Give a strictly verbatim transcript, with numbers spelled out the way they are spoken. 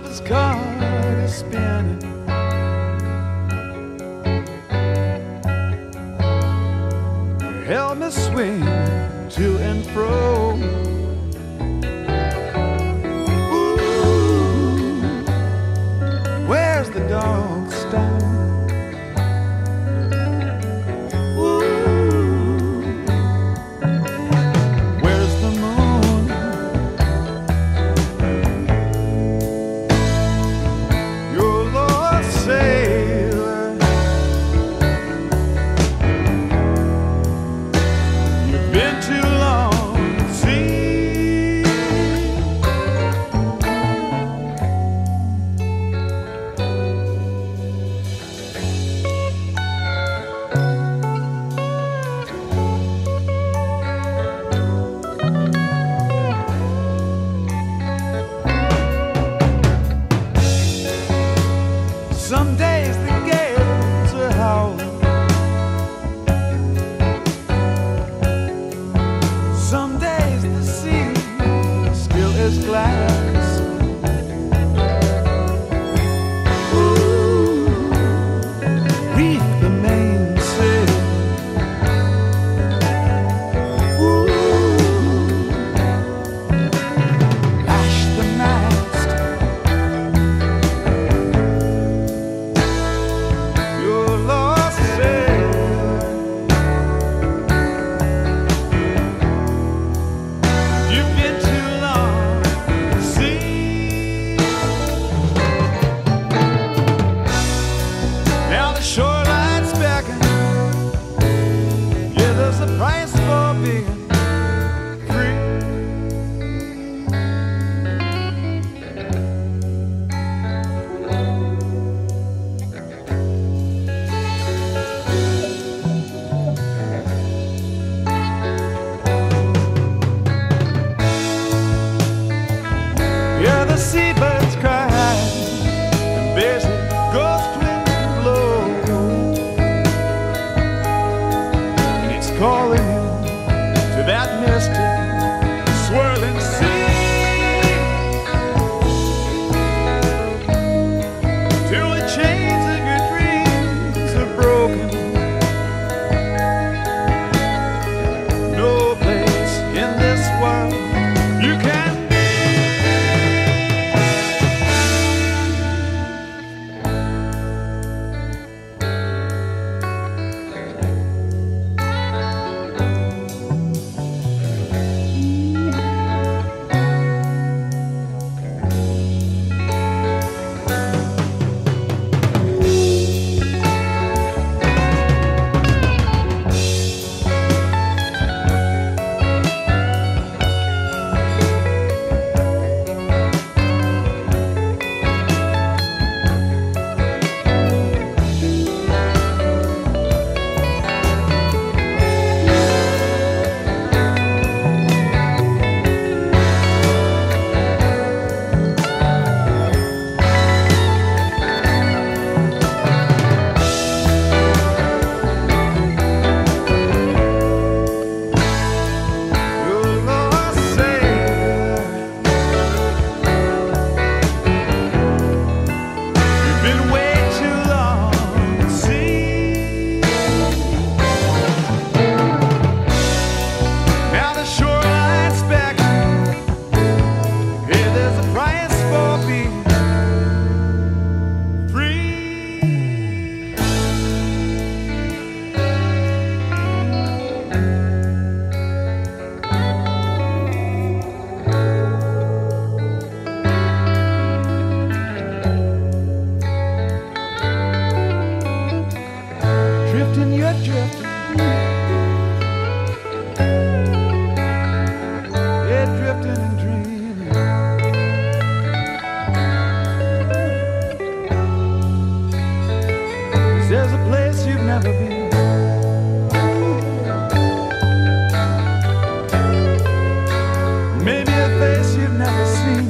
this card is spinning. Help me swing to and fro. Ooh, where's the dog stone? Some days the gales are howling, some days the sea still is glass. Ooh, reef the mainsail. Ooh, lash the mast. Shoreline's beckon. Yeah, there's a price for being free. Yeah, the seabirds cry and there's a ghost wind blow. Calling you to that misty, swirling sea, till the chains of your dreams are broken. No place in this world you can drifting, you're drifting. Yeah, drifting and dreaming. There's a place you've never been. Maybe a face you've never seen.